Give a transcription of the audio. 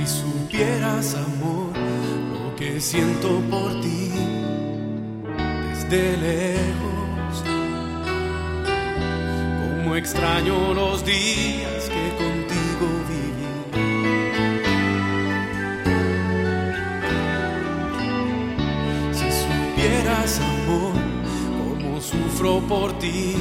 Si supieras, amor, lo que siento por ti desde lejos, como extraño los días que contigo viví. Si supieras, amor, cómo sufro por ti,